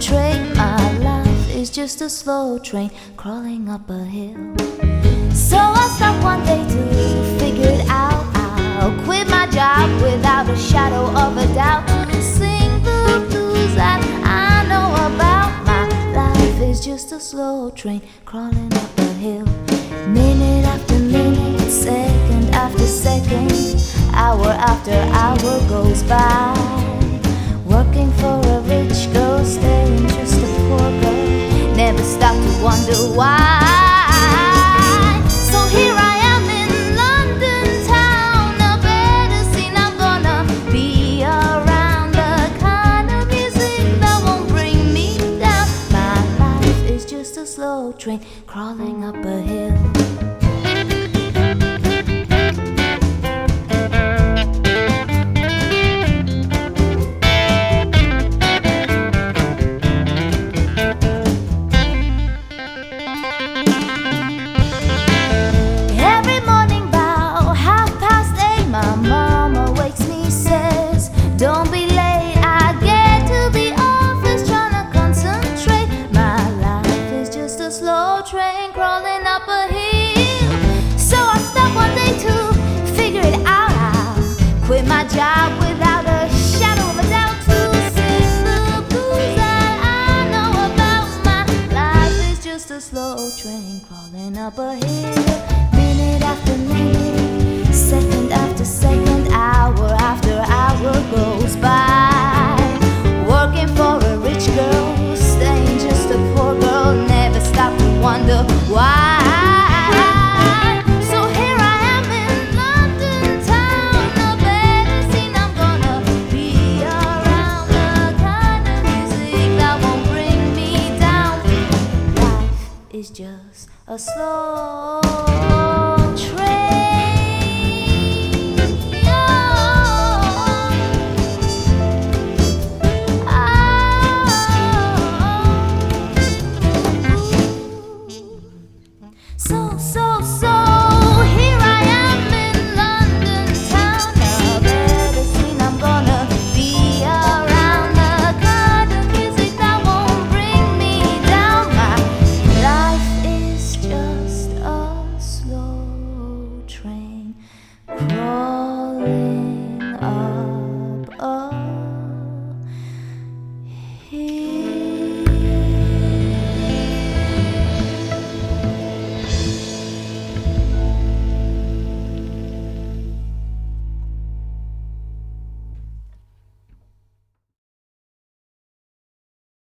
concentrate. My life is just a slow train crawling up a hill. So I stopped one day to figure it out. I'll quit my job without a shadow of a doubt to sing the blues that I know about. My life is just a slow train crawling up a hill. Minute after minute, second after second, hour after hour goes by. Working for a rich girl, staying just a poor girl. Never stop to wonder why. So here I am in London town, a better scene. I'm gonna be around the kind of music that won't bring me down. My life is just a slow train crawling up a hill. Don't be late, I get to the office trying to concentrate. My life is just a slow train crawling up a hill. So I stopped one day to figure it out. I'll quit my job without a shadow of a doubt to sing the blues that I know about. My life is just a slow train crawling up a hill. Minute after minute, second after second, hour after hour goes by. Working for a rich girl, staying just a poor girl. Never stop to wonder why. So here I am in London town, a better scene. I'm gonna be around the kind of music that won't bring me down. Life is just a slow train. So